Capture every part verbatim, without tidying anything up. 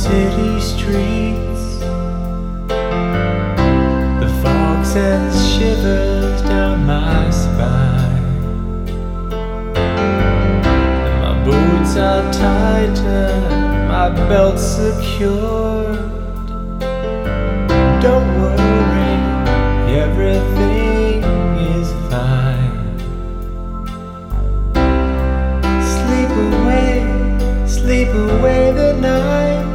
city streets. The fog sends shivers down my spine, and my boots are tightened, my belt's secured. Don't worry, everything is fine. Sleep away, sleep away the night.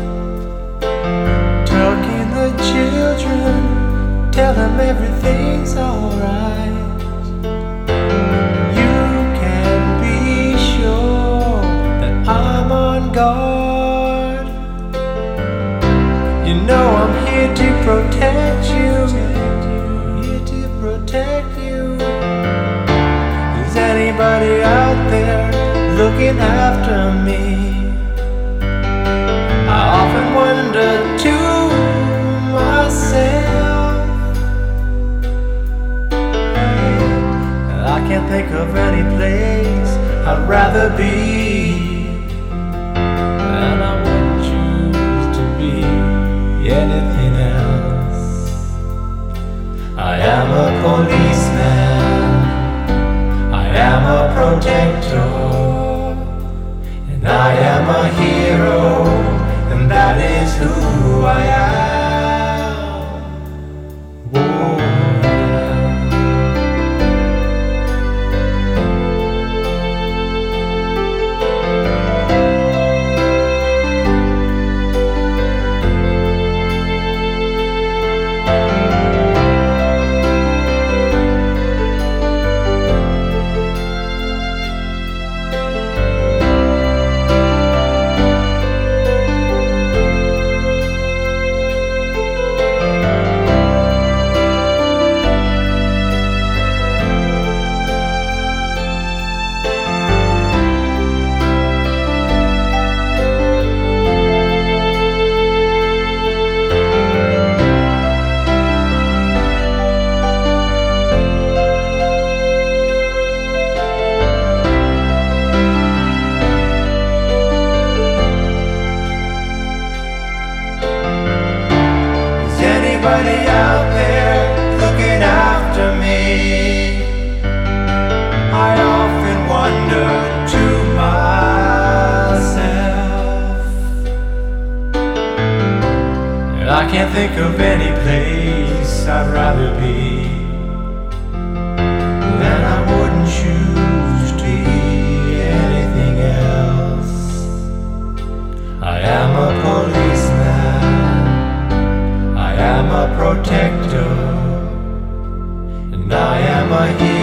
Talking the children, tell them everything's alright. You can be sure that I'm on guard. You know I'm here to protect you, here to protect you. Is anybody out there looking after me? I often wonder to myself, I can't think of any place I'd rather be, and I wouldn't choose to be anything else. I am a policeman, I am a protector, and I am a hero, and that is who I am. Whoa. Anybody out there looking after me? I often wonder to myself, and I can't think of any place I'd rather be, and I wouldn't choose to be anything else. I am a policeman, I am a protector, and I am a hero.